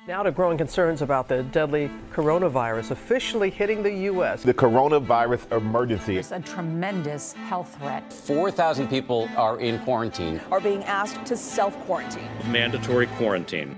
Now to growing concerns about the deadly coronavirus officially hitting the U.S. The coronavirus emergency. It's a tremendous health threat. 4,000 people are in quarantine. Are being asked to self-quarantine. Mandatory quarantine.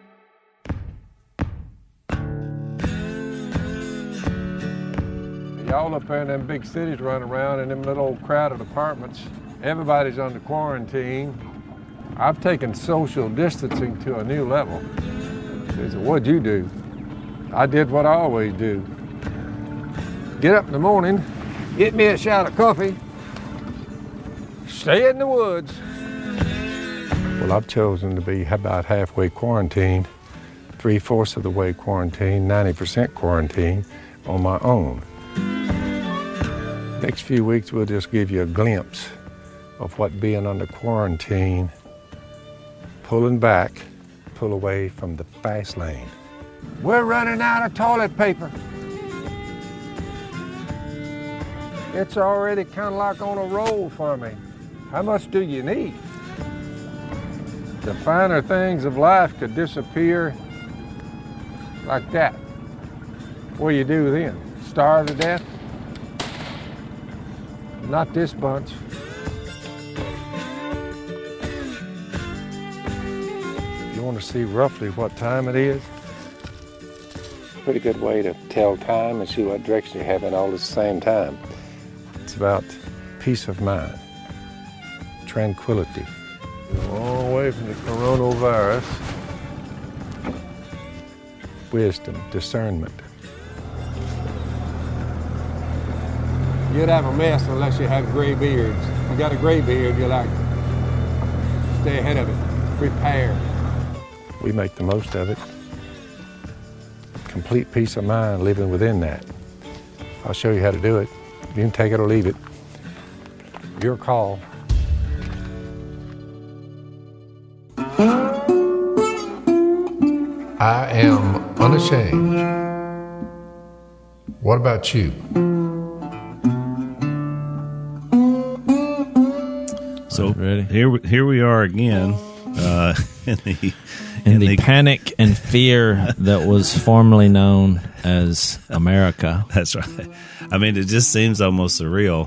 Y'all up there in them big cities running around in them little old crowded apartments. Everybody's under quarantine. I've taken social distancing to a new level. They said, what'd you do? I did what I always do. Get up in the morning, get me a shot of coffee, stay in the woods. Well, I've chosen to be about halfway quarantined, 3/4 of the way quarantined, 90% quarantined on my own. Next few weeks, we'll just give you a glimpse of what being under quarantine, pulling back, pull away from the fast lane. We're running out of toilet paper. It's already kind of like on a roll for me. How much do you need? The finer things of life could disappear like that. What do you do then? Starve to death? Not this bunch. If you want to see roughly what time it is, pretty good way to tell time and see what direction you're having all at the same time. It's about peace of mind, tranquility. We're a long way from the coronavirus. Wisdom, discernment. You'd have a mess unless you have gray beards. If you got a gray beard, you like stay ahead of it, prepare. We make the most of it. Complete peace of mind living within that. I'll show you how to do it. You can take it or leave it. Your call. I am unashamed. What about you? So here we are again in the panic and fear that was formerly known as America. That's right. I mean, it just seems almost surreal.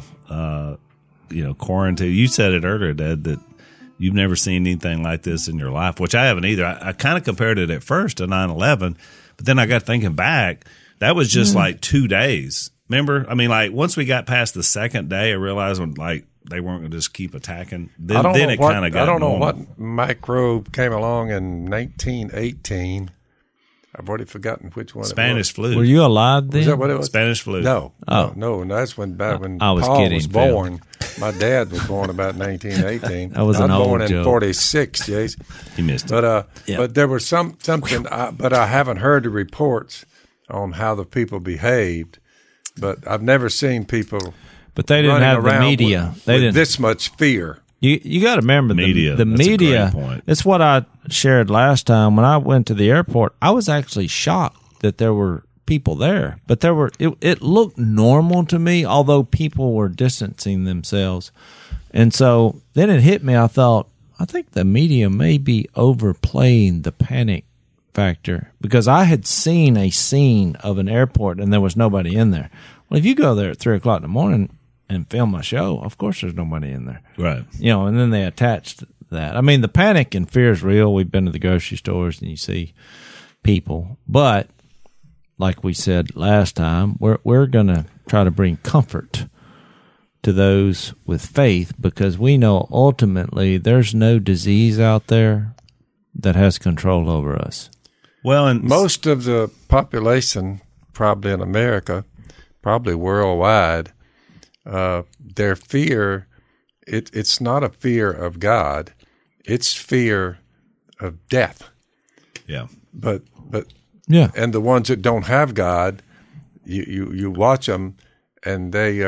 Quarantine. You said it earlier, Dad, that you've never seen anything like this in your life, which I haven't either. I kind of compared it at first to 9/11, but then I got thinking back. That was just like 2 days. Remember? I mean, like once we got past the second day, I realized they weren't going to just keep attacking. Then it kind of got I don't know normal. what microbe came along in 1918. I've already forgotten which one. Spanish flu. Were you alive then? Was that what it was? Spanish flu. No. Oh. No. That's when I was Paul kidding, was born. My dad was born about 1918. That was I an was old born in joke. 46, Jace. You missed it. But there was something, but I haven't heard the reports on how the people behaved. But I've never seen people. But they didn't have the media. They didn't this much fear. You got to remember media. The That's media. a great point. It's what I shared last time when I went to the airport. I was actually shocked that there were people there, but it looked normal to me, although people were distancing themselves. And so then it hit me. I thought, I think the media may be overplaying the panic factor, because I had seen a scene of an airport and there was nobody in there. Well, if you go there at 3:00 in the morning and film a show, of course there's nobody in there. Right. And then they attached that. I mean, the panic and fear is real. We've been to the grocery stores and you see people, but like we said last time, we're going to try to bring comfort to those with faith, because we know ultimately there's no disease out there that has control over us. Well, and most of the population, probably in America, probably worldwide, their fear, it's not a fear of God, it's fear of death. Yeah. But yeah. And the ones that don't have God, you watch them, and they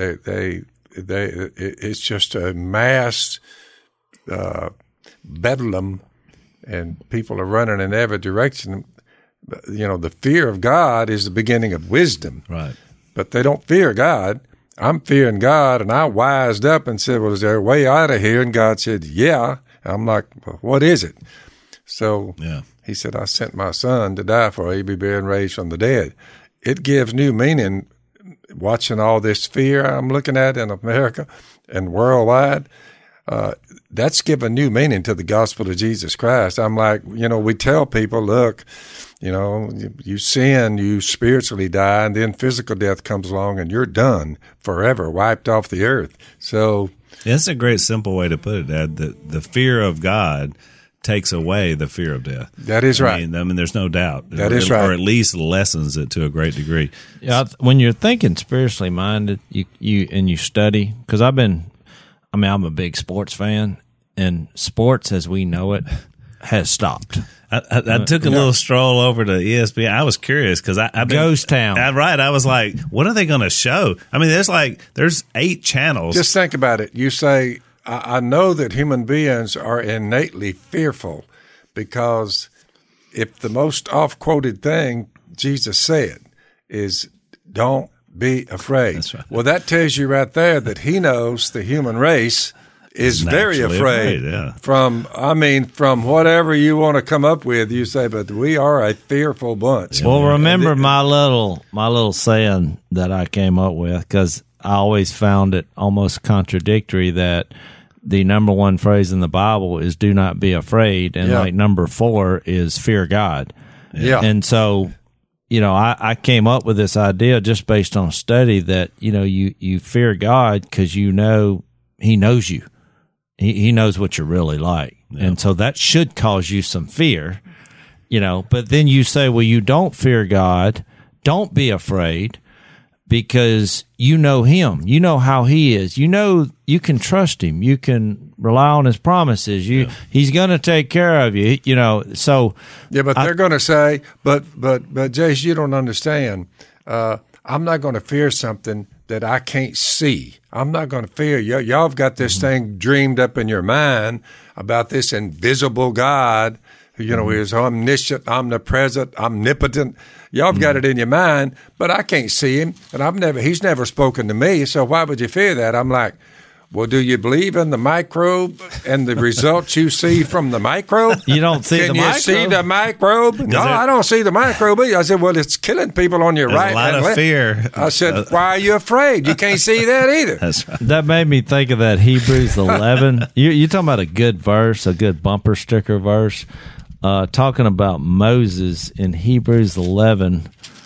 it's just a mass bedlam, and people are running in every direction. The fear of God is the beginning of wisdom. Right. But they don't fear God. I'm fearing God, and I wised up and said, well, is there a way out of here? And God said, yeah. I'm like, well, what is it? So He said, I sent my son to die for he'd be buried and raised from the dead. It gives new meaning watching all this fear I'm looking at in America and worldwide. That's given new meaning to the gospel of Jesus Christ. I'm like, we tell people, look, you sin, you spiritually die, and then physical death comes along and you're done forever, wiped off the earth. So that's a great simple way to put it, Dad. The fear of God takes away the fear of death. That is right. I mean, there's no doubt. That is right. Or at least lessens it to a great degree. Yeah, when you're thinking spiritually minded, you study, because I'm a big sports fan, and sports as we know it has stopped. I took a little stroll over to ESPN. I was curious because I've been Ghost Town. Right. I was like, what are they going to show? I mean, there's 8 channels. Just think about it. You say, I know that human beings are innately fearful, because if the most oft-quoted thing Jesus said is, don't be afraid. That's right. Well, that tells you right there that he knows the human race is very afraid. Yeah. From whatever you want to come up with, you say, but we are a fearful bunch. Well, remember my little saying that I came up with, because I always found it almost contradictory that the number 1 phrase in the Bible is "do not be afraid," and like number 4 is "fear God." Yeah, and so I came up with this idea just based on study that you fear God because He knows you. He knows what you're really like. Yeah. And so that should cause you some fear, but then you say, well, you don't fear God. Don't be afraid, because you know Him. You know how He is. You can trust Him. You can rely on His promises. He's going to take care of you, so. Yeah, but they're going to say, but Jace, you don't understand. I'm not going to fear something that I can't see. I'm not going to fear. Y'all have got this thing dreamed up in your mind about this invisible God who is omniscient, omnipresent, omnipotent. Y'all have got it in your mind, but I can't see Him, and He's never spoken to me, so why would you fear that? I'm like, well, do you believe in the microbe and the results you see from the microbe? You don't see the microbe? Can you see the microbe? No, I don't see the microbe. I said, well, it's killing people on your right and left. There's a lot of fear. I said, why are you afraid? You can't see that either. That's right. That made me think of that Hebrews 11. You're talking about a good verse, a good bumper sticker verse, talking about Moses in Hebrews 11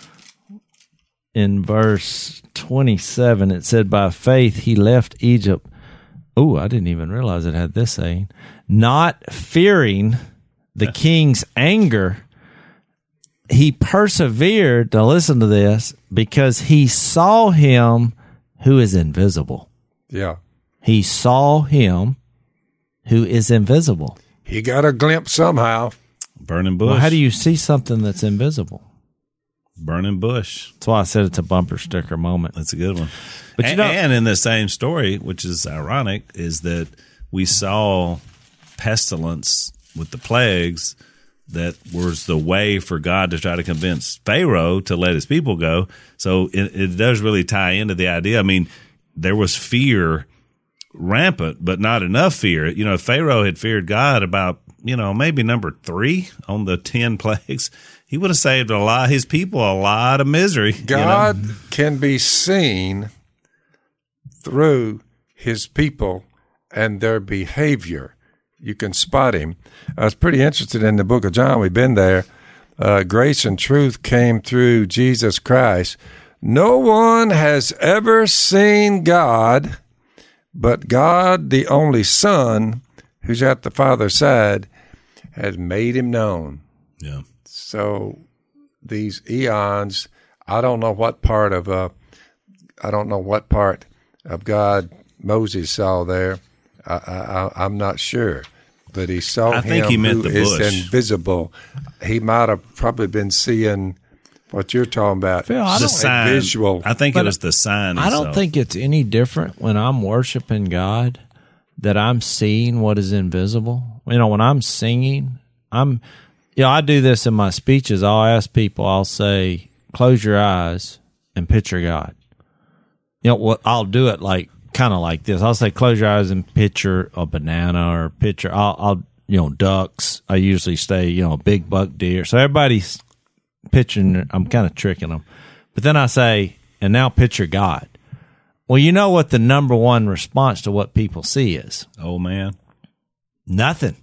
in verse 27. It said, by faith he left Egypt. Oh, I didn't even realize it had this saying. Not fearing the king's anger, he persevered, now listen to this, because he saw Him who is invisible. Yeah. He saw Him who is invisible. He got a glimpse somehow. Burning bush. Well, how do you see something that's invisible? Burning bush. That's why I said it's a bumper sticker moment. That's a good one. But and in the same story, which is ironic, is that we saw pestilence with the plagues that was the way for God to try to convince Pharaoh to let his people go. So it does really tie into the idea. I mean, there was fear rampant, but not enough fear. If Pharaoh had feared God about, maybe number 3 on the 10 plagues, he would have saved his people a lot of misery. God can be seen through His people and their behavior. You can spot Him. I was pretty interested in the book of John. We've been there. Grace and truth came through Jesus Christ. No one has ever seen God, but God, the only Son, who's at the Father's side, has made Him known. Yeah. So these eons, I don't know what part of God Moses saw there. I'm not sure, but he saw I think Him he meant who the is bush. invisible. He might have probably been seeing what you're talking about. Phil, I The don't- sign. visual. I think it was the sign. I don't itself. think it's any different when I'm worshiping God that I'm seeing what is invisible. When I'm singing, I do this in my speeches. I'll ask people, I'll say, close your eyes and picture God. I'll do it kind of like this. I'll say, close your eyes and picture a banana or picture. I'll ducks. I usually stay, big buck deer. So everybody's picturing, I'm kind of tricking them. But then I say, and now picture God. Well, you know what the number one response to what people see is? Oh, man. Nothing.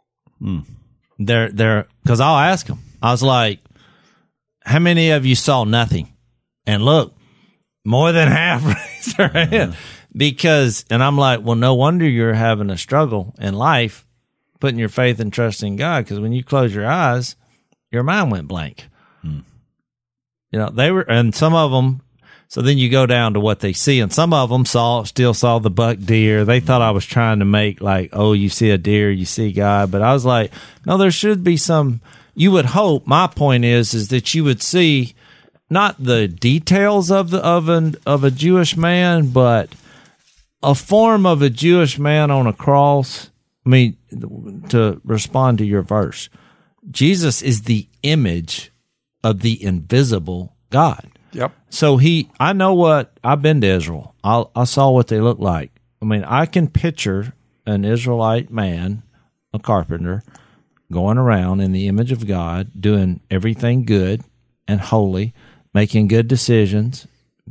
They're because I'll ask them. I was like, how many of you saw nothing? And look, more than half raised their hand. Because, and I'm like, well, no wonder you're having a struggle in life, putting your faith and trust in God. Because when you close your eyes, your mind went blank. They were, and some of them, so then you go down to what they see, and some of them still saw the buck deer. They thought I was trying to make like, oh, you see a deer, you see God. But I was like, no, there should be some, you would hope, my point is that you would see not the details of a Jewish man, but a form of a Jewish man on a cross. I mean, to respond to your verse, Jesus is the image of the invisible God. Yep. So I know what, I've been to Israel. I saw what they look like. I mean, I can picture an Israelite man, a carpenter, going around in the image of God, doing everything good and holy, making good decisions,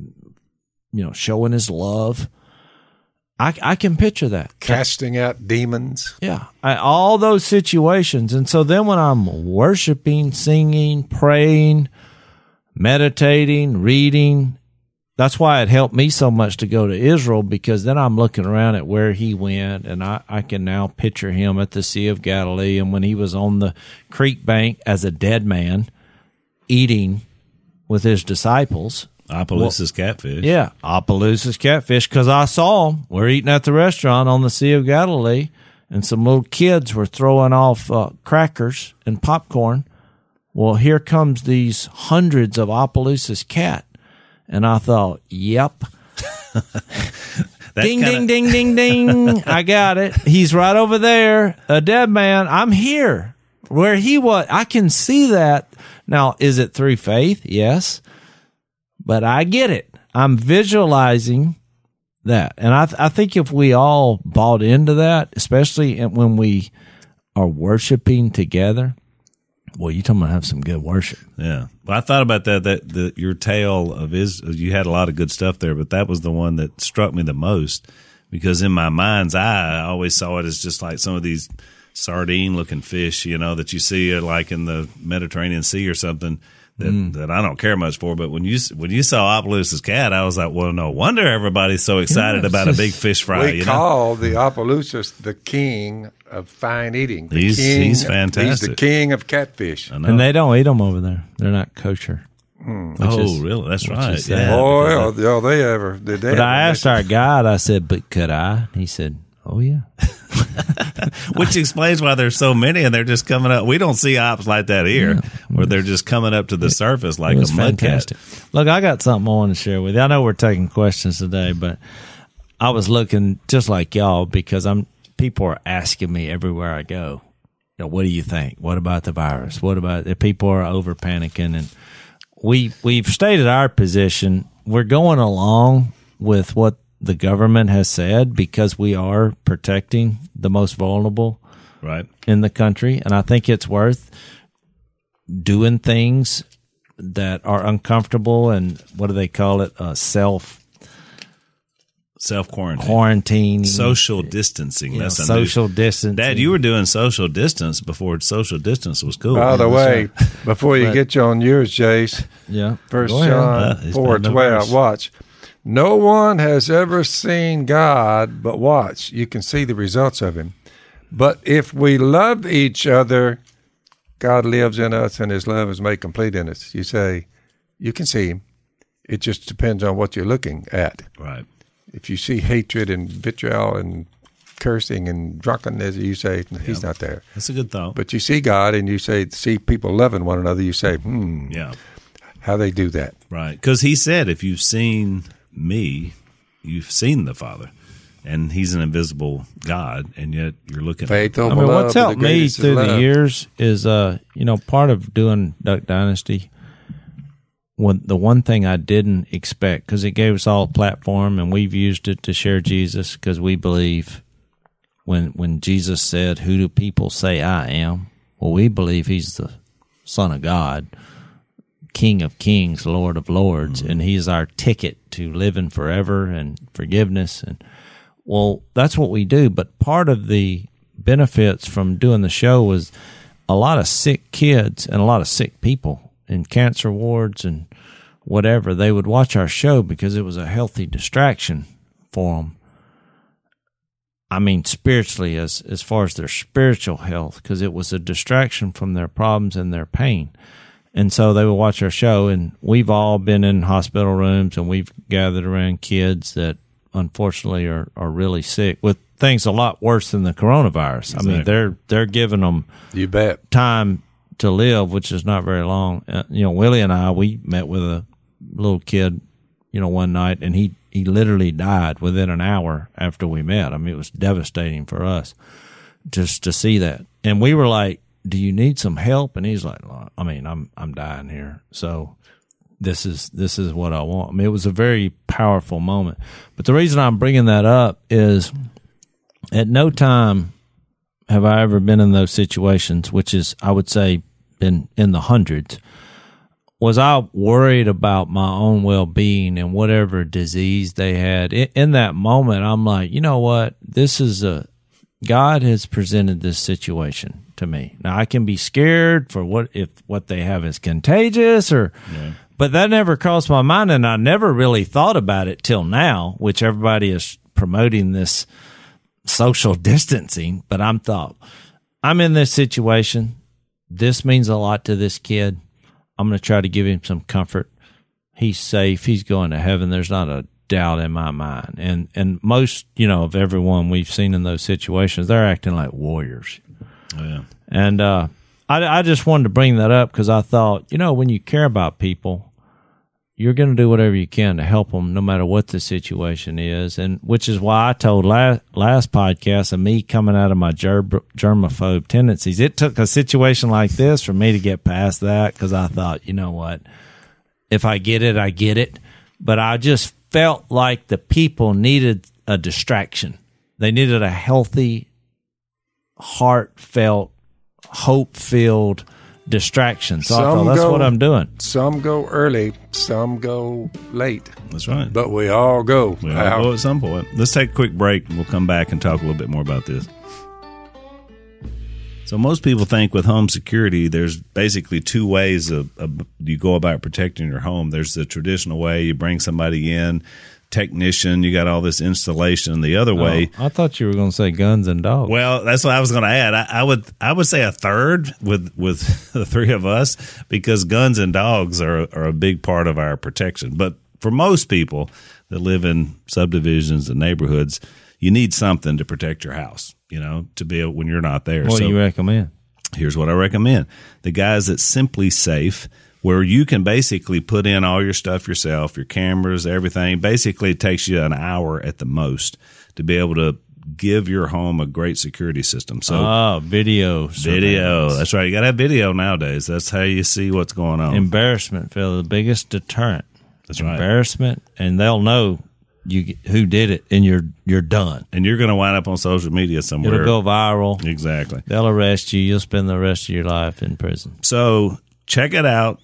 showing his love. I can picture that. Casting out demons. Yeah. All those situations. And so then when I'm worshiping, singing, praying, meditating, reading, that's why it helped me so much to go to Israel, because then I'm looking around at where he went, and I can now picture him at the Sea of Galilee, and when he was on the creek bank as a dead man eating with his disciples. Opelousas catfish. Yeah, Opelousas catfish, because I saw them. We're eating at the restaurant on the Sea of Galilee, and some little kids were throwing off crackers and popcorn. Well, here comes these hundreds of Opelousas cat. And I thought, yep. Ding, ding, ding, ding, ding. I got it. He's right over there. A dead man. I'm here. Where he was. I can see that. Now, is it through faith? Yes. But I get it. I'm visualizing that. And I think if we all bought into that, especially when we are worshiping together, well, you're talking about have some good worship. Yeah. Well, I thought about that your tale of you had a lot of good stuff there, but that was the one that struck me the most, because in my mind's eye, I always saw it as just like some of these sardine-looking fish, that you see like in the Mediterranean Sea or something that I don't care much for. But when you saw Opelousas cat, I was like, well, no wonder everybody's so excited about a big fish fry. We call the Opelousas the king of fine eating. He's fantastic. He's the king of catfish. And they don't eat them over there. They're not kosher. Really? That's right. Yeah. Oh, they ever did that. But I asked our guide, I said, but could I? He said, oh, yeah. Which explains why there's so many, and they're just coming up. We don't see ops like that here, where they're just coming up to the surface like a mudcat. Look, I got something I want to share with you. I know we're taking questions today, but I was looking just like y'all, because people are asking me everywhere I go, what do you think? What about the virus? What about if people are over panicking? And we've stated our position. We're going along with what the government has said, because we are protecting the most vulnerable in the country. And I think it's worth doing things that are uncomfortable and what do they call it? Self-quarantine. Social distancing. That's social distancing. Dad, you were doing social distance before social distance was cool. By the way, before you get you on yours, Jace, 1 John 4:12, watch. No one has ever seen God, but watch. You can see the results of him. But if we love each other, God lives in us and his love is made complete in us. You say, you can see him. It just depends on what you're looking at. Right. If you see hatred and vitriol and cursing and drunkenness, you say, he's not there. That's a good thought. But you see God and you see people loving one another, you say, how they do that. Right. Because he said, if you've seen me, you've seen the Father. And he's an invisible God, and yet you're looking faith at him. What's helped me through the years is, part of doing Duck Dynasty, the one thing I didn't expect, because it gave us all a platform, and we've used it to share Jesus, because we believe when Jesus said, "Who do people say I am?" Well, we believe he's the Son of God, King of Kings, Lord of Lords, and he's our ticket to living forever and forgiveness. And well, that's what we do. But part of the benefits from doing the show was a lot of sick kids and a lot of sick people in cancer wards and whatever. They would watch our show because it was a healthy distraction for them. I mean, spiritually, as far as their spiritual health, because it was a distraction from their problems and their pain. And so they would watch our show, and we've all been in hospital rooms, and we've gathered around kids that unfortunately are really sick with things a lot worse than the coronavirus. Exactly. I mean, they're giving them time to live, which is not very long. Willie and I, we met with a little kid, one night, and he literally died within an hour after we met. I mean, it was devastating for us just to see that. And we were like, "Do you need some help?" And he's like, "I mean, I'm dying here. So this is what I want." I mean, it was a very powerful moment. But the reason I'm bringing that up is at no time have I ever been in those situations, which is, I would say, been in the hundreds. Was I worried about my own well-being and whatever disease they had? In that moment, I'm like, you know what? God has presented this situation to me. Now, I can be scared for what they have is contagious, but that never crossed my mind, and I never really thought about it till now, which everybody is promoting this social distancing. But I'm in this situation. This means a lot to this kid. I'm going to try to give him some comfort. He's safe. He's going to heaven. There's not a doubt in my mind. And most, of everyone we've seen in those situations, they're acting like warriors. Oh, yeah. And I just wanted to bring that up because I thought, when you care about people, you're going to do whatever you can to help them no matter what the situation is. And which is why I told last podcast of me coming out of my germaphobe tendencies. It took a situation like this for me to get past that because I thought, you know what, if I get it, I get it. But I just felt like the people needed a distraction. They needed a healthy, heartfelt, hope-filled distraction. So I thought that's what I'm doing. Some go early, some go late. That's right. But we all go. We all go at some point. Let's take a quick break and we'll come back and talk a little bit more about this. So most people think with home security, there's basically two ways of you go about protecting your home. There's the traditional way, you bring somebody in, technician, you got all this installation. The other way, I thought you were going to say guns and dogs. Well, that's what I was going to add. I would say a third with the three of us, because guns and dogs are a big part of our protection. But for most people that live in subdivisions and neighborhoods, you need something to protect your house, to be able, when you're not there. What do you recommend? Here's what I recommend. The guys at Simply Safe, where you can basically put in all your stuff yourself, your cameras, everything. Basically, it takes you an hour at the most to be able to give your home a great security system. So, video. That's right. You got to have video nowadays. That's how you see what's going on. Embarrassment, Phil, the biggest deterrent. That's right. Embarrassment, and they'll know who did it, and you're done. And you're going to wind up on social media somewhere. It'll go viral. Exactly. They'll arrest you. You'll spend the rest of your life in prison. So check it out,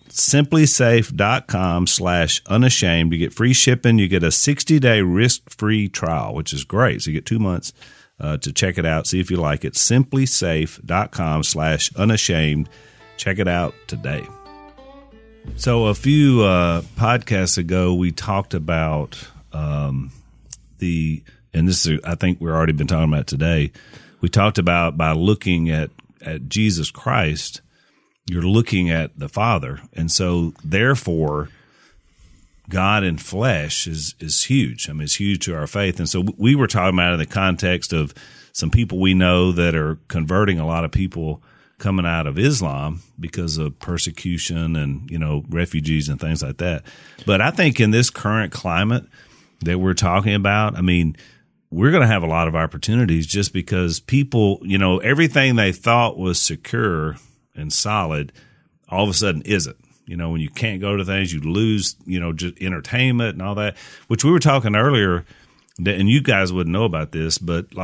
simplysafe.com/unashamed. You get free shipping. You get a 60-day risk-free trial, which is great. So you get 2 months to check it out, see if you like it. simplysafe.com/unashamed. Check it out today. So a few podcasts ago, we talked about and this is, I think we've already been talking about today. We talked about by looking at Jesus Christ, you're looking at the Father. And so therefore God in flesh is huge. I mean, it's huge to our faith. And so we were talking about it in the context of some people we know that are converting a lot of people coming out of Islam because of persecution and, refugees and things like that. But I think in this current climate that we're talking about, I mean, we're going to have a lot of opportunities just because people, everything they thought was secure and solid, all of a sudden isn't. When you can't go to things, you lose, just entertainment and all that, which we were talking earlier, and you guys wouldn't know about this, but like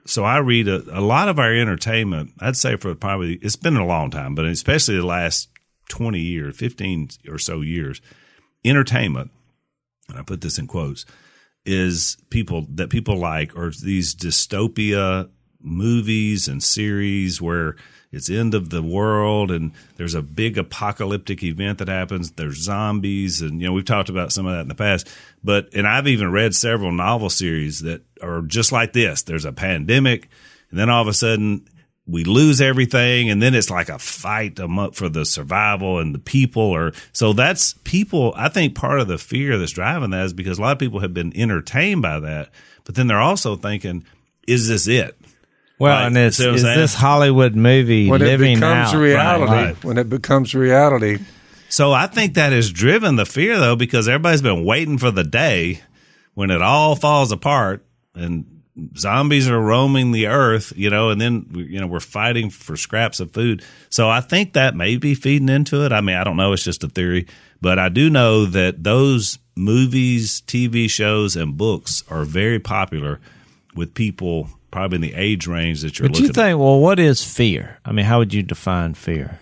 so I read a lot of our entertainment, I'd say for probably, it's been a long time, but especially the last 20 years, 15 or so years, entertainment, and I put this in quotes, is people like, or these dystopia movies and series where it's end of the world and there's a big apocalyptic event that happens. There's zombies, and we've talked about some of that in the past. And I've even read several novel series that are just like this. There's a pandemic, and then all of a sudden we lose everything, and then it's like a fight for the survival and the people. So that's people. I think part of the fear that's driving that is because a lot of people have been entertained by that, but then they're also thinking, "Is this it?" Well, right. And is this Hollywood movie when living it becomes out? reality, right. When it becomes reality. So I think that has driven the fear, though, because everybody's been waiting for the day when it all falls apart and zombies are roaming the earth, and then, we're fighting for scraps of food. So I think that may be feeding into it. I mean, I don't know. It's just a theory. But I do know that those movies, TV shows, and books are very popular with people probably in the age range that you're looking at. But you think, well, what is fear? I mean, how would you define fear?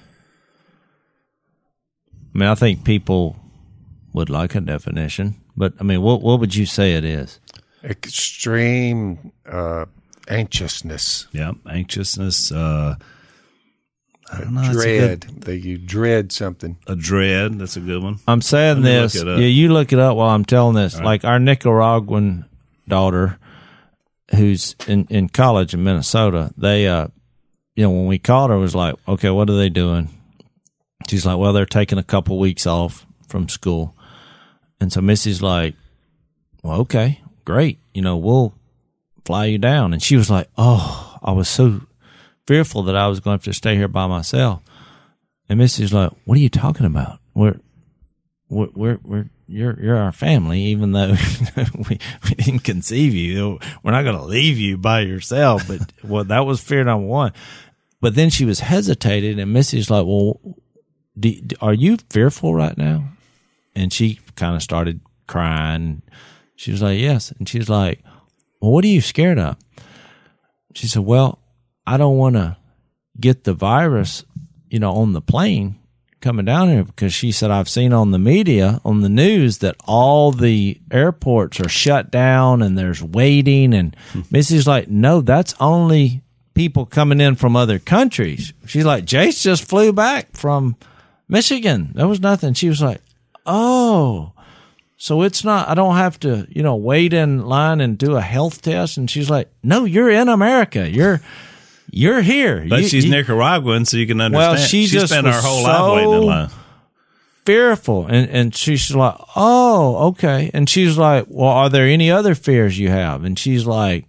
I mean, I think people would like a definition, but I mean, what would you say it is? Extreme anxiousness. Yeah, anxiousness. I don't know. Dread. You dread something. A dread. That's a good one. I'm saying this. Yeah, you look it up while I'm telling this. Right. Like our Nicaraguan daughter, who's in college in Minnesota, they, when we called her, it was like, okay, what are they doing? She's like, well, they're taking a couple weeks off from school. And so Missy's like, well, okay, great. We'll fly you down. And she was like, oh, I was so fearful that I was going to have to stay here by myself. And Missy's like, what are you talking about? You're our family, even though we didn't conceive you. We're not going to leave you by yourself. But that was fear number one. But then she was hesitated, and Missy's like, well, are you fearful right now? And she kind of started crying. She was like, yes. And she's like, well, what are you scared of? She said, well, I don't want to get the virus, on the plane coming down here, because she said, I've seen on the media, on the news, that all the airports are shut down and there's waiting. And Missy's like, no, that's only people coming in from other countries. She's like, Jace just flew back from Michigan. There was nothing. She was like, oh, so it's not, I don't have to, wait in line and do a health test. And she's like, no, you're in America. You're here. But she's Nicaraguan, so you can understand. Well, she just spent her whole life waiting in line. Fearful. And she's like, oh, okay. And she's like, well, are there any other fears you have? And she's like,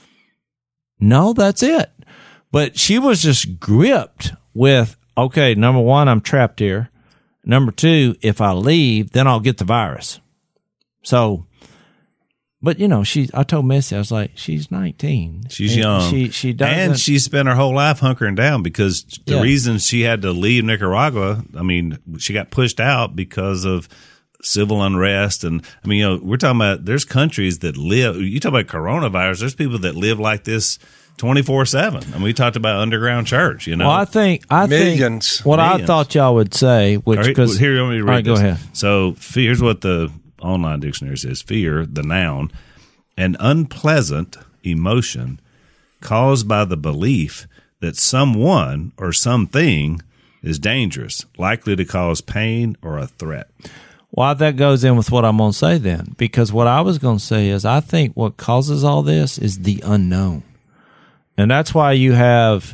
no, that's it. But she was just gripped with, okay, number one, I'm trapped here. Number two, if I leave, then I'll get the virus. So, but I told Missy, I was like, she's 19. She's young. She doesn't. And she spent her whole life hunkering down because the reason she had to leave Nicaragua, I mean, she got pushed out because of civil unrest. And I mean, we're talking about, there's countries that live, you talk about coronavirus, there's people that live like this 24/7. I mean, we talked about underground church, Well, I think millions. What millions. I thought y'all would say, which because here, let me read. All right, go ahead. So, here's what the online dictionary says: fear, the noun, an unpleasant emotion caused by the belief that someone or something is dangerous, likely to cause pain or a threat. Well, that goes in with what I'm going to say then, because what I was going to say is I think what causes all this is the unknown. And that's why you have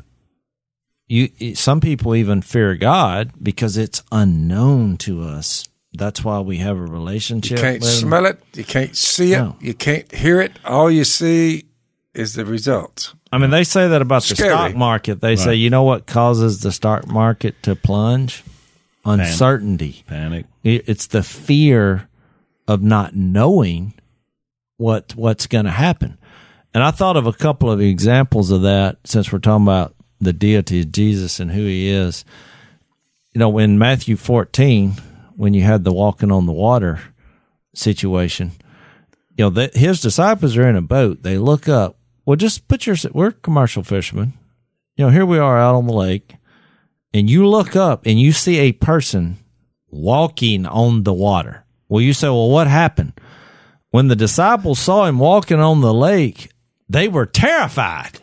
some people even fear God, because it's unknown to us. That's why we have a relationship. You can't smell it. You can't see it. No. You can't hear it. All you see is the results. I mean, they say that about the stock market. They say, you know what causes the stock market to plunge? Uncertainty. Panic. It's the fear of not knowing what's going to happen. And I thought of a couple of examples of that, since we're talking about the deity of Jesus and who he is. In Matthew 14, when you had the walking on the water situation, his disciples are in a boat. They look up Well, just we're commercial fishermen. Here we are out on the lake, and you look up and you see a person walking on the water. Well, you say, well, what happened? When the disciples saw him walking on the lake, they were terrified.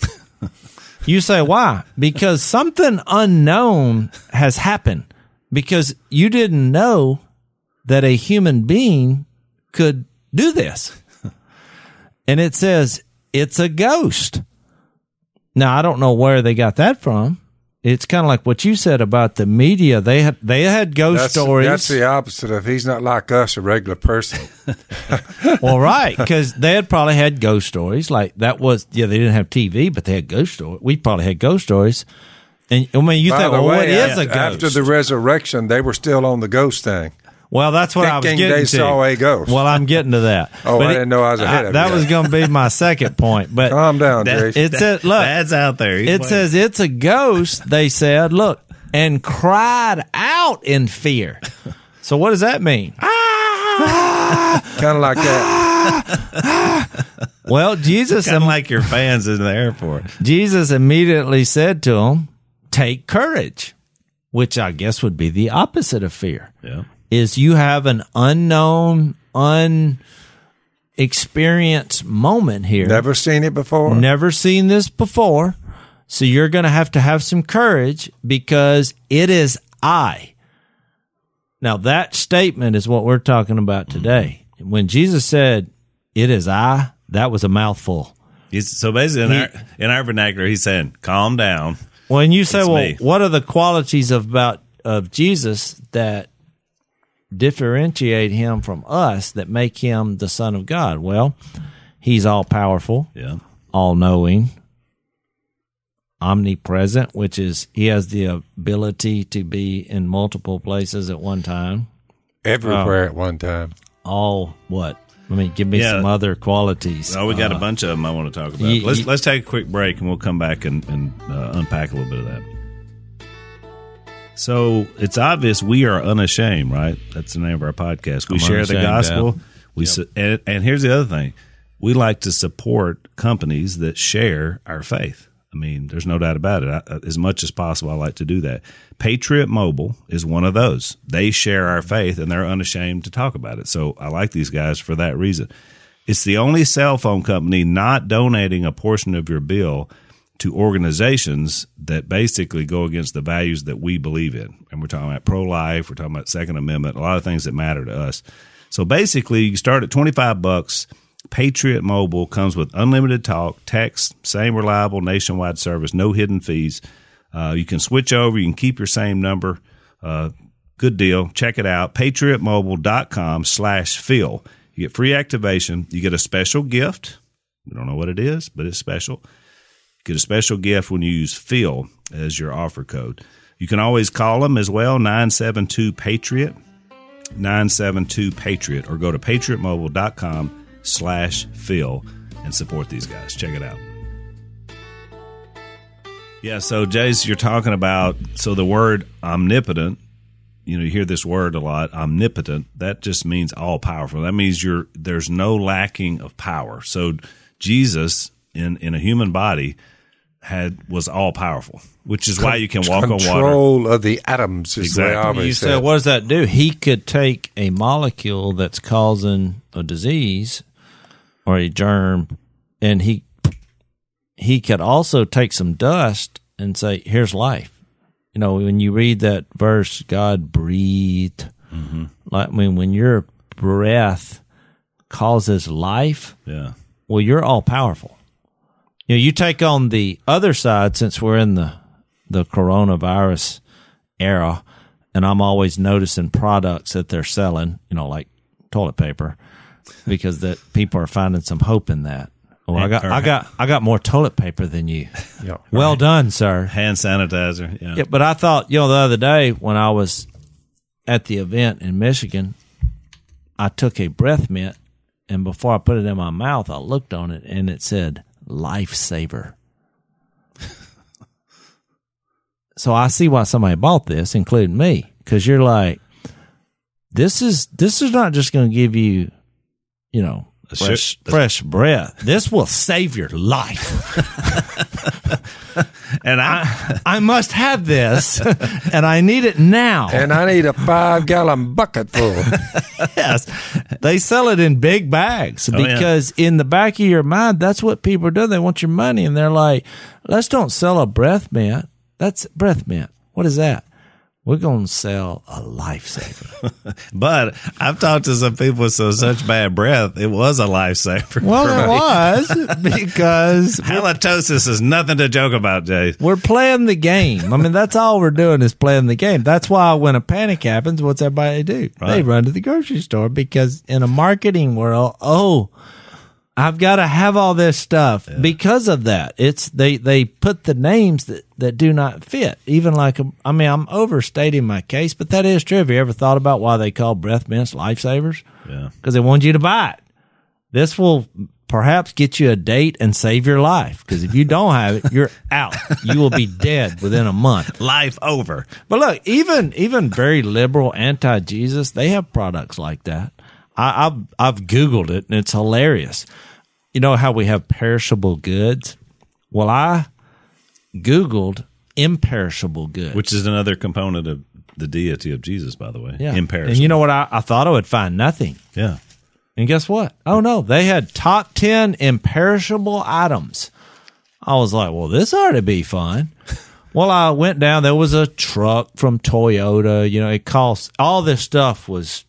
You say, why? Because something unknown has happened. Because you didn't know that a human being could do this. And it says, it's a ghost. Now, I don't know where they got that from. It's kind of like what you said about the media. They had ghost stories. That's the opposite of he's not like us, a regular person. Well, right, because they had probably had ghost stories. Like that was, they didn't have TV, but they had ghost stories. We probably had ghost stories. And I mean, you think, well, what is a ghost? After the resurrection, they were still on the ghost thing. Well, that's what I was getting to. They saw a ghost. Well, I'm getting to that. Oh, but I didn't know I was ahead of you. That was going to be my second point. But calm down, Jason. It said, look, Dad's out there. It says it's a ghost. They said, look, and cried out in fear. So what does that mean? Kind of like that. Well, Jesus, kind of like your fans in the airport. Jesus immediately said to them, "Take courage," which I guess would be the opposite of fear. Yeah. Is you have an unknown, unexperienced moment here. Never seen it before. Never seen this before. So you're going to have some courage because it is I. Now that statement is what we're talking about today. When Jesus said, "It is I," that was a mouthful. So basically, in our vernacular, he's saying, "Calm down." When you say, "Well, me." What are the qualities of Jesus that differentiate him from us that make him the Son of God?" Well, he's all powerful, all knowing, omnipresent, which is he has the ability to be in multiple places at one time, everywhere at one time. All what? I mean, give me some other qualities. Oh, we got a bunch of them I want to talk about. Let's take a quick break and we'll come back and unpack a little bit of that. So it's obvious we are unashamed, right? That's the name of our podcast. We share the gospel. And here's the other thing. We like to support companies that share our faith. I mean, there's no doubt about it. As much as possible, I like to do that. Patriot Mobile is one of those. They share our faith, and they're unashamed to talk about it. So I like these guys for that reason. It's the only cell phone company not donating a portion of your bill to organizations that basically go against the values that we believe in. And we're talking about pro-life, we're talking about Second Amendment, a lot of things that matter to us. So basically, you start at $25. Patriot Mobile comes with unlimited talk, text, same reliable nationwide service, no hidden fees. You can switch over. You can keep your same number. Good deal. Check it out. PatriotMobile.com/Phil. You get free activation. You get a special gift. We don't know what it is, but it's special. You get a special gift when you use Phil as your offer code. You can always call them as well, 972-PATRIOT, 972-PATRIOT, or go to PatriotMobile.com/Phil and support these guys. Check it out. Yeah, so Jace, you're talking about, so the word omnipotent, you hear this word a lot, omnipotent, that just means all powerful. That means there's no lacking of power. So Jesus in a human body was all powerful, which is why you can walk on water. Control of the atoms is exactly. the way I always said. What does that do? He could take a molecule that's causing a disease or a germ, and he could also take some dust and say, here's life. When you read that verse, God breathed. Mm-hmm. When your breath causes life, well, you're all powerful. You take on the other side, since we're in the coronavirus era, and I'm always noticing products that they're selling, like toilet paper, because that people are finding some hope in that. Oh, I got more toilet paper than you. Yeah, well done, sir. Hand sanitizer. Yeah, but I thought, the other day when I was at the event in Michigan, I took a breath mint, and before I put it in my mouth, I looked on it, and it said Lifesaver. So I see why somebody bought this, including me, because you're like, this is not just going to give you, a fresh breath. This will save your life. And I must have this, and I need it now. And I need a 5-gallon bucket full. Yes. They sell it in big bags because in the back of your mind, that's what people are doing. They want your money, and they're like, let's don't sell a breath mint. That's breath mint. What is that? We're going to sell a lifesaver. But I've talked to some people with such bad breath, it was a lifesaver. Well, it was because halitosis is nothing to joke about, Jay. we're playing the game. I mean, that's all we're doing is playing the game. That's why when a panic happens, what's everybody do? Right. They run to the grocery store because in a marketing world, I've got to have all this stuff because of that. It's they put the names that do not fit. Even like, I'm overstating my case, but that is true. Have you ever thought about why they call breath mints lifesavers? Yeah. Because they want you to buy it. This will perhaps get you a date and save your life. Because if you don't have it, you're out. You will be dead within a month. Life over. But look, even very liberal anti-Jesus, they have products like that. I've Googled it, and it's hilarious. You know how we have perishable goods? Well, I Googled imperishable goods. Which is another component of the deity of Jesus, by the way. Yeah. Imperishable. And you know what? I thought I would find nothing. Yeah. And guess what? Oh, no. They had top 10 imperishable items. I was like, well, this ought to be fun. Well, I went down. There was a truck from Toyota. You know, it cost, all this stuff was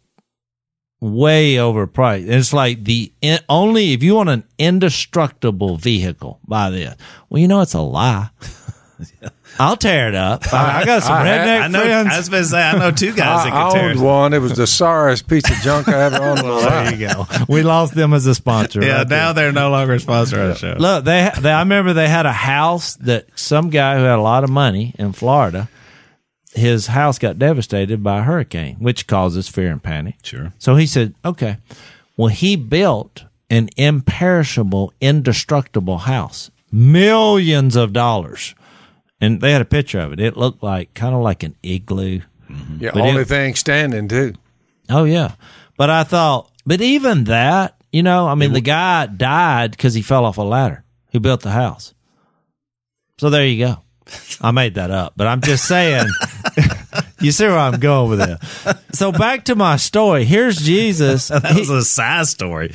way overpriced. And it's like only if you want an indestructible vehicle, buy this. Well, you know, it's a lie. I'll tear it up. I got some redneck friends. I was going to say, I know two guys that I can tear owned it. one. It was the sorriest piece of junk I ever owned in my There life. you go. We lost them as a sponsor. Yeah, right now there. they're no longer a sponsor of the show. Look, I remember they had a house that some guy who had a lot of money in Florida, his house got devastated by a hurricane, which causes fear and panic. Sure. So he said, okay, well, he built an imperishable, indestructible house, millions of dollars. And they had a picture of it. It looked like kind of like an igloo. Yeah, But only thing standing, too. Oh, yeah. But I thought, but even that, you know, I mean, the guy died because he fell off a ladder. He built the house. So there you go. I made that up, but I'm just saying, you see where I'm going with it. So back to my story. Here's Jesus. That was a side story.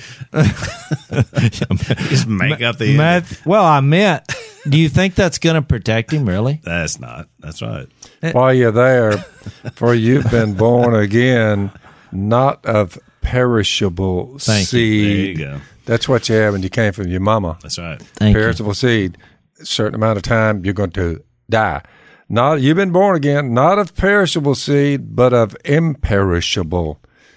Just make up the ending. Well, I meant, do you think that's going to protect him, really? That's not. That's right. While you're there, for you've been born again, not of perishable Thank you. seed. There you go. That's what you have when you came from your mama. That's right. Thank you. Perishable seed. A certain amount of time, you're going to die. Not you've been born again, not of perishable seed, but of imperishable.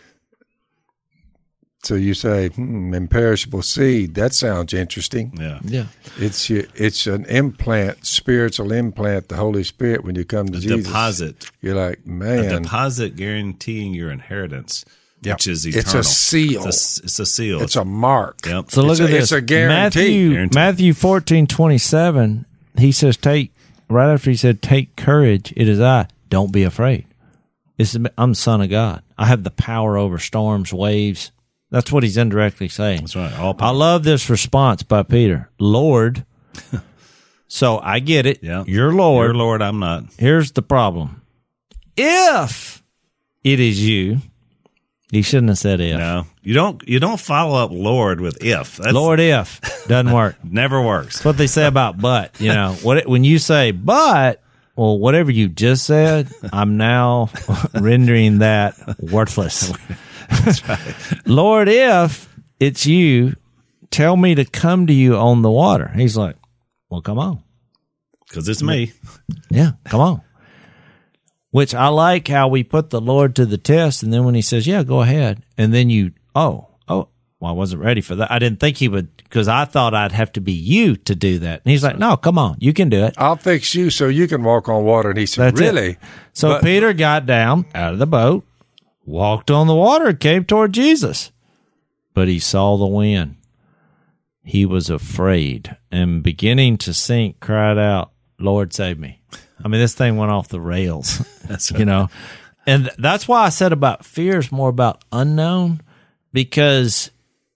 So you say, imperishable seed. That sounds interesting. Yeah. Yeah. It's an implant, spiritual implant, the Holy Spirit. When you come to A Jesus, deposit. you're like, A man, deposit guaranteeing your inheritance, which is eternal. it's a seal. It's a seal. It's a mark. Yep. So look at this. It's a guarantee. Matthew 14:27, he says, right after he said, take courage, it is I. Don't be afraid. I'm the Son of God. I have the power over storms, waves. That's what he's indirectly saying. That's right. All I power. love this response by Peter. Lord. So I get it. Yeah. You're Lord. You're Lord, I'm not. Here's the problem. If it is you, he shouldn't have said if. No. You don't follow up Lord with if. That's Lord, if. Doesn't work. never works. That's what they say about but. You know, when you say but, well, whatever you just said, I'm now rendering that worthless. That's right. Lord, if it's you, tell me to come to you on the water. He's like, well, come on. Because it's me. Yeah, come on. Which I like how we put the Lord to the test, and then when he says, yeah, go ahead, and then well, I wasn't ready for that. I didn't think he would, because I thought I'd have to be you to do that. And he's like, no, come on, you can do it. I'll fix you so you can walk on water. And he said, That's it. really? So Peter got down out of the boat, walked on the water, and came toward Jesus. But he saw the wind. He was afraid, and beginning to sink, cried out, Lord, save me. I mean, this thing went off the rails. That's right. You know, and that's why I said about fear is more about unknown, because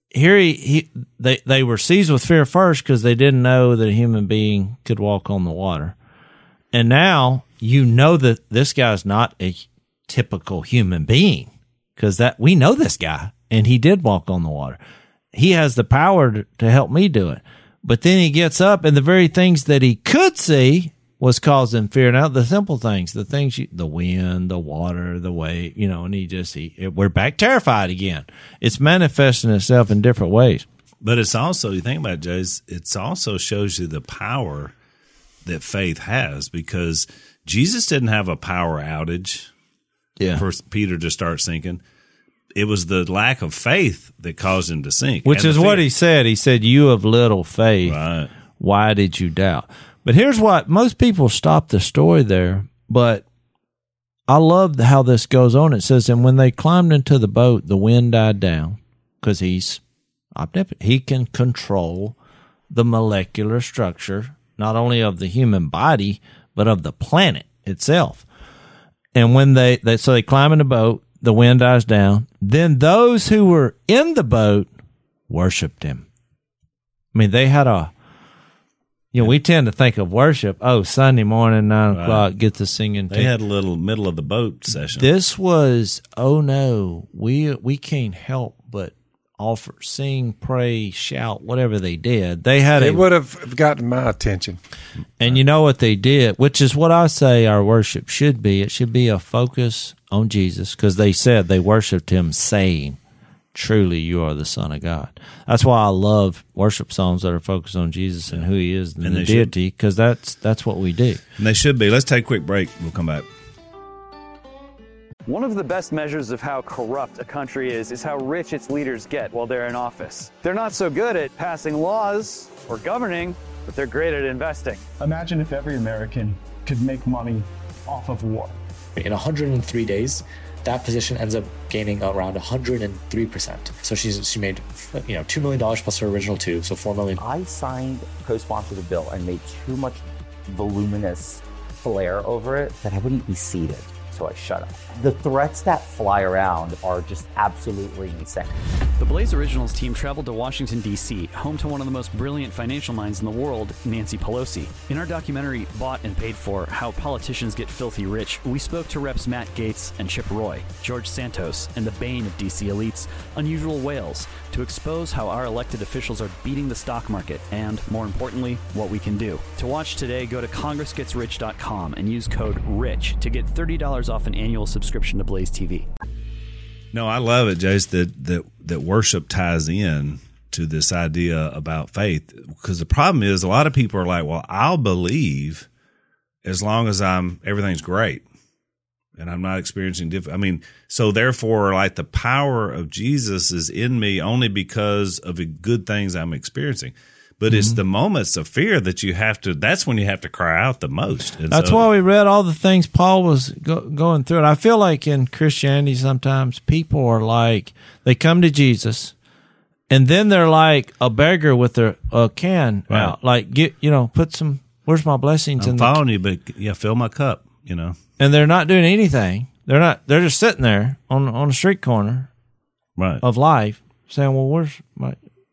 they were seized with fear first because they didn't know that a human being could walk on the water. And now you know that this guy's not a typical human being because that we know this guy and he did walk on the water. He has the power to help me do it. But then he gets up and the very things that he could see was causing fear. Now, the simple things, the things, the wind, the water, the wave, and we're back terrified again. It's manifesting itself in different ways. But it's also, you think about it, Jace, it also shows you the power that faith has, because Jesus didn't have a power outage for Peter to start sinking. It was the lack of faith that caused him to sink. Which is what he said. He said, "You of little faith, right. Why did you doubt?" But here's what, most people stop the story there, but I love how this goes on. It says, and when they climbed into the boat, the wind died down because he's omnipotent. He can control the molecular structure, not only of the human body, but of the planet itself. And when they climb in the boat, the wind dies down. Then those who were in the boat worshiped him. I mean, they had we tend to think of worship. Oh, Sunday morning, 9 o'clock, get to singing. They had a little middle of the boat session. This was, oh no, we can't help but offer, sing, pray, shout, whatever they did. It would have gotten my attention. And you know what they did, which is what I say our worship should be. It should be a focus on Jesus, because they said they worshiped him saying, truly, you are the Son of God. That's why I love worship songs that are focused on Jesus and who he is and the deity, because that's what we do. And they should be. Let's take a quick break. We'll come back. One of the best measures of how corrupt a country is how rich its leaders get while they're in office. They're not so good at passing laws or governing, but they're great at investing. Imagine if every American could make money off of war. In 103 days, that position ends up gaining around 103%. So she made $2 million plus her original $2, so $4 million. I signed, co-sponsored a bill and made too much voluminous flair over it that I wouldn't be seated. So I shut up. The threats that fly around are just absolutely insane. The Blaze Originals team traveled to Washington, D.C., home to one of the most brilliant financial minds in the world, Nancy Pelosi. In our documentary, Bought and Paid For, How Politicians Get Filthy Rich, we spoke to Reps Matt Gaetz and Chip Roy, George Santos, and the bane of D.C. elites, Unusual Whales, to expose how our elected officials are beating the stock market and, more importantly, what we can do. To watch today, go to congressgetsrich.com and use code RICH to get $30 off an annual subscription to Blaze TV. No, I love it, Jace, that worship ties in to this idea about faith, because the problem is a lot of people are like, well, I'll believe as long as everything's great and I'm not experiencing so therefore, like, the power of Jesus is in me only because of the good things I'm experiencing. But it's the moments of fear that that's when you have to cry out the most. And that's why we read all the things Paul was going through. And I feel like in Christianity sometimes people are like, they come to Jesus and then they're like a beggar with their can out. Like, put some, where's my blessings? I'm following you, but fill my cup, And they're not doing anything. They're just sitting there on a street corner of life saying, well, where's my...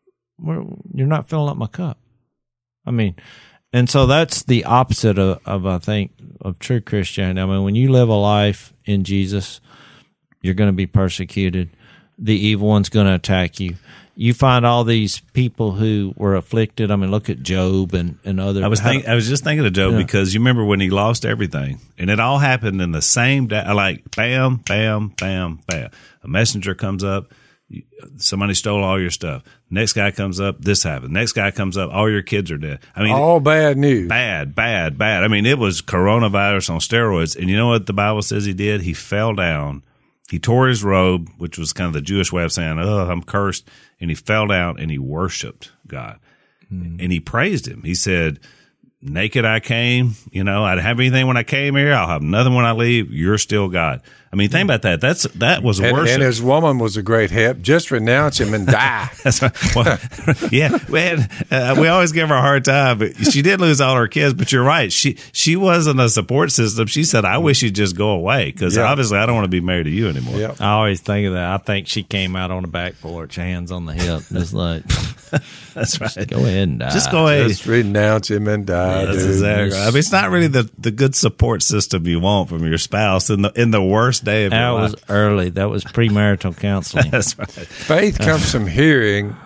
you're not filling up my cup. I mean, and so that's the opposite of I think, of true Christianity. I mean, when you live a life in Jesus, you're going to be persecuted. The evil one's going to attack you. You find all these people who were afflicted. I mean, look at Job and others. I was just thinking of Job because you remember when he lost everything, and it all happened in the same day. Like, bam, bam, bam, bam. A messenger comes up. Somebody stole all your stuff. Next guy comes up, this happened. Next guy comes up, all your kids are dead. I mean, all bad news. Bad. I mean, it was coronavirus on steroids. And you know what the Bible says he did? He fell down. He tore his robe, which was kind of the Jewish way of saying, oh, I'm cursed. And he fell down and he worshiped God. And he praised him. He said, naked I came. I didn't have anything when I came here. I'll have nothing when I leave. You're still God. I mean, think about that. That was worship. And his woman was a great help. Just renounce him and die. That's right. Well, yeah, we always give her a hard time, but she did lose all her kids. But you're right. She wasn't a support system. She said, "I wish you'd just go away because obviously I don't want to be married to you anymore." Yep. I always think of that. I think she came out on the back porch, hands on the hip, just like, that's right. Go ahead and die. Just go ahead. Just renounce him and die. That's dude. exactly right. I mean, it's not really the good support system you want from your spouse in the worst day of your life. That was early. That was premarital counseling. That's right. Faith comes from hearing.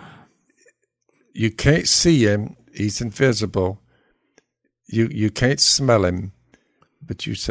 You can't see him; he's invisible. You can't smell him, but you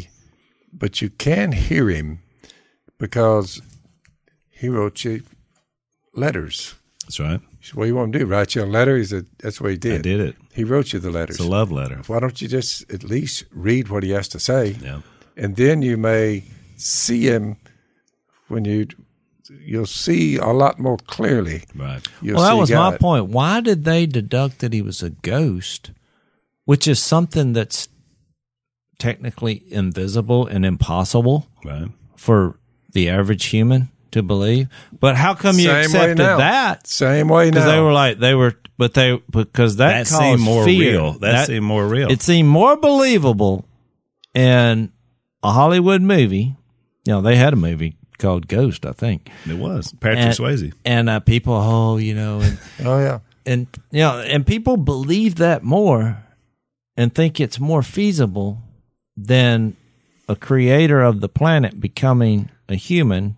can hear him because he wrote you letters. That's right. So what do you want to do? Write you a letter? He said, that's what he did. I did it. He wrote you the letters. It's a love letter. Why don't you just at least read what he has to say? Yeah. And then you may see him when you'll see a lot more clearly. Right. Well, that was my point. Why did they deduct that he was a ghost, which is something that's technically invisible and impossible for the average human to believe? But how come you accepted that? Same way now. Because because that seemed more fear. real. That seemed more real. It seemed more believable in a Hollywood movie. You know, they had a movie called Ghost, I think. It was Patrick Swayze. And people, oh yeah, and people believe that more and think it's more feasible than a creator of the planet becoming a human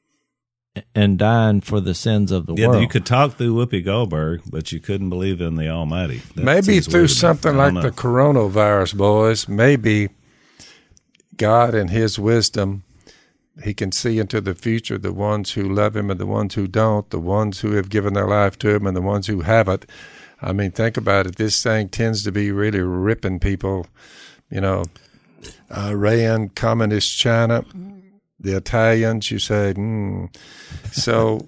and dying for the sins of the world. You could talk through Whoopi Goldberg, but you couldn't believe in the Almighty. Maybe through something like the coronavirus, boys. Maybe God in his wisdom, he can see into the future, the ones who love him and the ones who don't, the ones who have given their life to him and the ones who haven't. I mean, think about it. This thing tends to be really ripping people. You know, Iran, communist China, the Italians, you say, So,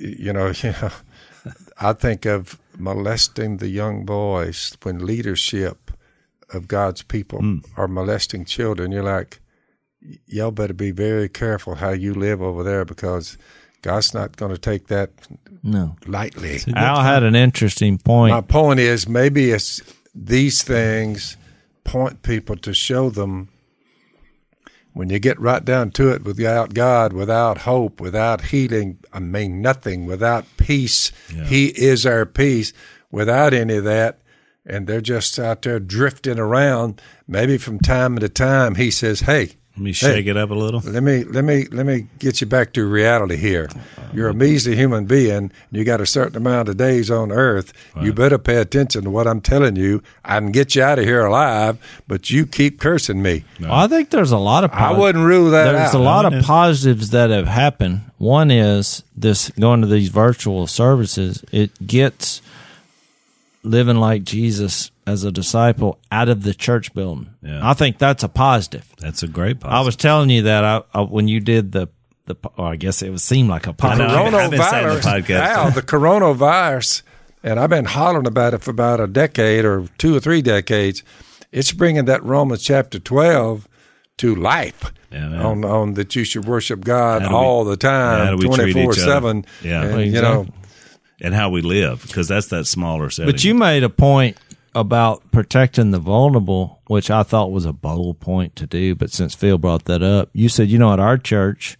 I think of molesting the young boys when leadership of God's people are molesting children. You're like, y'all better be very careful how you live over there because God's not going to take that lightly. Al had an interesting point. My point is maybe it's these things point people to show them when you get right down to it, without God, without hope, without healing, nothing, without peace. Yeah. He is our peace. Without any of that, and they're just out there drifting around, maybe from time to time, he says, hey, let me shake it up a little. Let me get you back to reality here. You're a measly human being. You got a certain amount of days on earth. Right. You better pay attention to what I'm telling you. I can get you out of here alive, but you keep cursing me. No. Well, I think there's a lot of I wouldn't rule that out. There's a lot of positives that have happened. One is this going to these virtual services. It gets living like Jesus as a disciple out of the church building. Yeah. I think that's a positive. That's a great positive. I was telling you that when you did the I guess it seemed like a positive. The coronavirus, and I've been hollering about it for about a decade or 2 or 3 decades. It's bringing that Romans chapter 12 to life. Yeah, on that you should worship God all the time, 24/7. Yeah, and, and how we live, because that's that smaller setting. But you made a point about protecting the vulnerable, which I thought was a bold point to do. But since Phil brought that up, you said, at our church,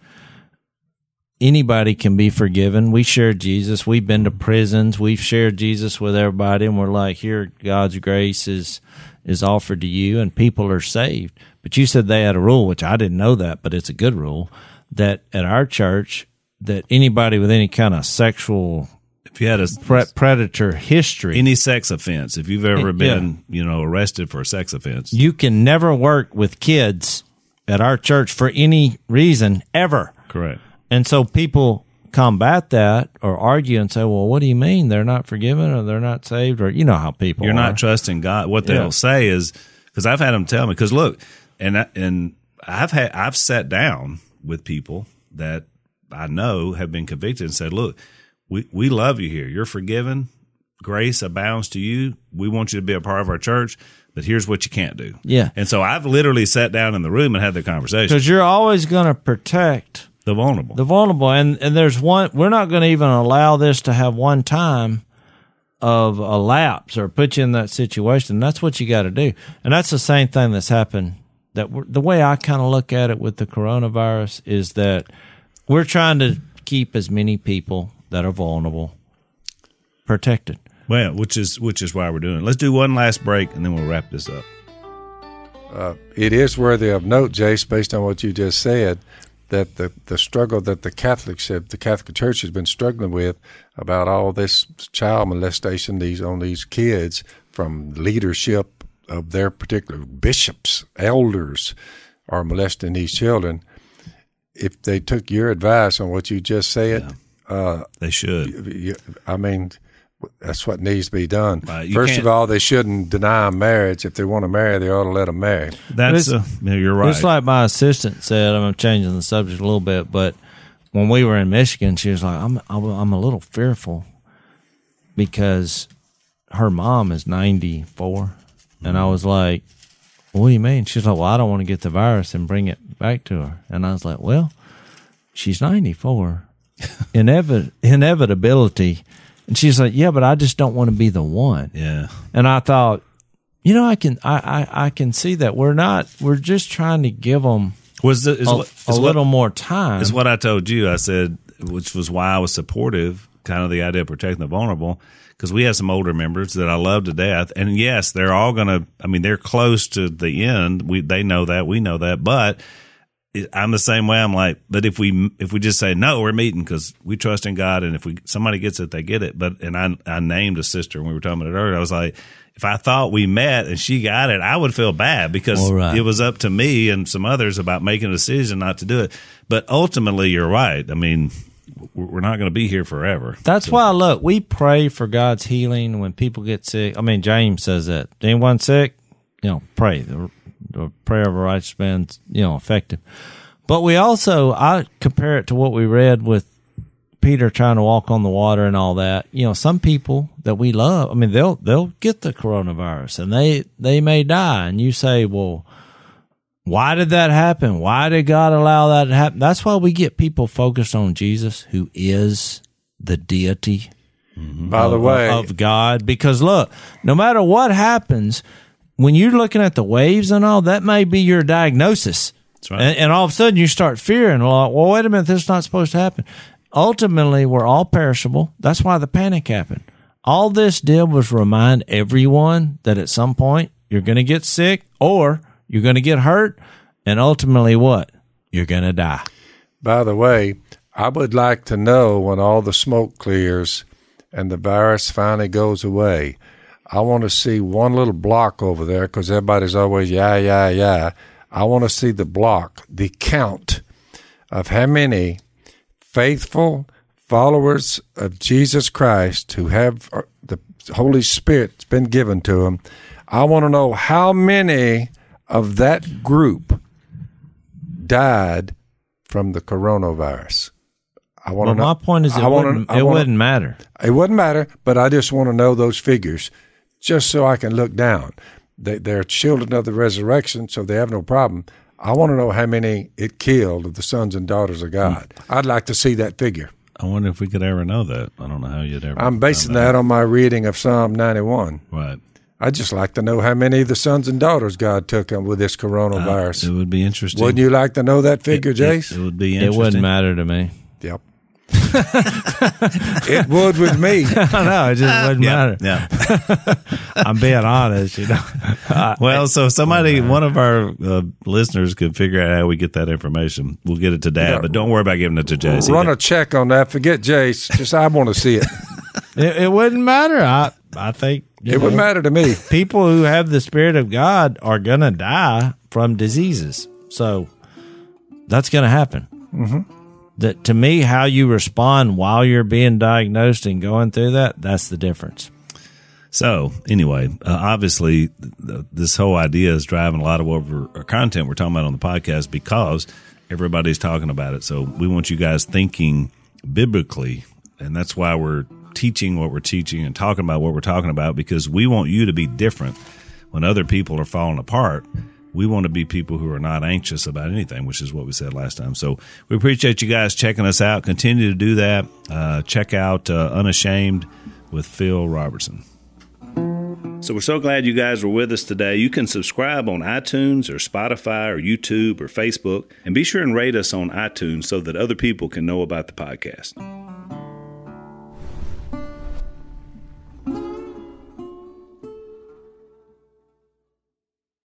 anybody can be forgiven. We share Jesus. We've been to prisons. We've shared Jesus with everybody, and we're like, here, God's grace is offered to you, and people are saved. But you said they had a rule, which I didn't know that, but it's a good rule, that at our church, that anybody with any kind of sexual, if you had a predator history, any sex offense, if you've ever been, arrested for a sex offense, you can never work with kids at our church for any reason ever. Correct. And so people combat that or argue and say, well, what do you mean they're not forgiven or they're not saved? Or you know how people You're not trusting God. What they'll say is, because I've had them tell me, because look, and I've sat down with people that I know have been convicted and said, look, we love you here. You're forgiven. grace abounds to you. We want you to be a part of our church, but here's what you can't do. Yeah. And so I've literally sat down in the room and had the conversation. Because you're always going to protect the vulnerable. The vulnerable. And there's one, we're not going to even allow this to have one time of a lapse or put you in that situation. That's what you got to do. And that's the same thing that's happened. The way I kind of look at it with the coronavirus is that we're trying to keep as many people that are vulnerable protected. Well, which is why we're doing it. Let's do one last break, and then we'll wrap this up. It is worthy of note, Jace, based on what you just said, that the struggle that the Catholic Church has been struggling with about all this child molestation on these kids from leadership of their particular bishops, elders are molesting these children. If they took your advice on what you just said, they should. I mean, that's what needs to be done. First of all, they shouldn't deny marriage. If they want to marry, they ought to let them marry. You're right. It's like my assistant said. I'm changing the subject a little bit, but when we were in Michigan, she was like, "I'm a little fearful because her mom is 94," and I was like, "What do you mean?" She's like, "Well, I don't want to get the virus and bring it back to her," and I was like, "Well, she's 94, inevitability." And she's like, "Yeah, but I just don't want to be the one." Yeah. And I thought, I can see that we're just trying to give them a little more time. Is what I told you. I said, which was why I was supportive, kind of the idea of protecting the vulnerable, because we have some older members that I love to death. And yes, they're all going to, they're close to the end. They know that, we know that, but I'm the same way. I'm like, but if we just say no, we're meeting because we trust in God, and if somebody gets it, they get it. But I named a sister when we were talking about it earlier. I was like, if I thought we met and she got it, I would feel bad because it was up to me and some others about making a decision not to do it. But ultimately, you're right. We're not going to be here forever. That's why, look, we pray for God's healing when people get sick. James says that. Anyone sick? Pray. The prayer of a righteous man, effective. But I compare it to what we read with Peter trying to walk on the water and all that. Some people that we love, they'll get the coronavirus and they may die. And you say, well, why did that happen? Why did God allow that to happen? That's why we get people focused on Jesus, who is the deity of God. Because look, no matter what happens, when you're looking at the waves and all, that may be your diagnosis. That's right. And all of a sudden you start fearing, well, wait a minute, this is not supposed to happen. Ultimately, we're all perishable. That's why the panic happened. All this did was remind everyone that at some point you're going to get sick or you're going to get hurt, and ultimately what? You're going to die. By the way, I would like to know when all the smoke clears and the virus finally goes away, I want to see one little block over there because everybody's always, yeah. I want to see the block, the count of how many faithful followers of Jesus Christ who have the Holy Spirit's been given to them. I want to know how many of that group died from the coronavirus. I want to know. My point is it wouldn't matter. It wouldn't matter, but I just want to know those figures just so I can look down. They're children of the resurrection, so they have no problem. I want to know how many it killed of the sons and daughters of God. I'd like to see that figure. I wonder if we could ever know that. I don't know how you'd ever. I'm basing that on my reading of Psalm 91. Right. I'd just like to know how many of the sons and daughters God took with this coronavirus. It would be interesting. Wouldn't you like to know that figure, Jace? It would be interesting. It wouldn't matter to me. Yep. It would with me. No, it just wouldn't matter. Yeah. I'm being honest, Well, so one of our listeners could figure out how we get that information. We'll get it to Dad, but don't worry about giving it to Jace. Run a check on that. Forget Jace. Just I want to see it. It wouldn't matter. I think it wouldn't matter to me. People who have the Spirit of God are going to die from diseases. So that's going to happen. Mm-hmm. That to me, how you respond while you're being diagnosed and going through that's the difference. So anyway, obviously this whole idea is driving a lot of our content we're talking about on the podcast because everybody's talking about it. So we want you guys thinking biblically, and that's why we're teaching what we're teaching and talking about what we're talking about, because we want you to be different when other people are falling apart. We want to be people who are not anxious about anything, which is what we said last time. So we appreciate you guys checking us out. Continue to do that. Check out Unashamed with Phil Robertson. So we're so glad you guys were with us today. You can subscribe on iTunes or Spotify or YouTube or Facebook, and be sure and rate us on iTunes so that other people can know about the podcast.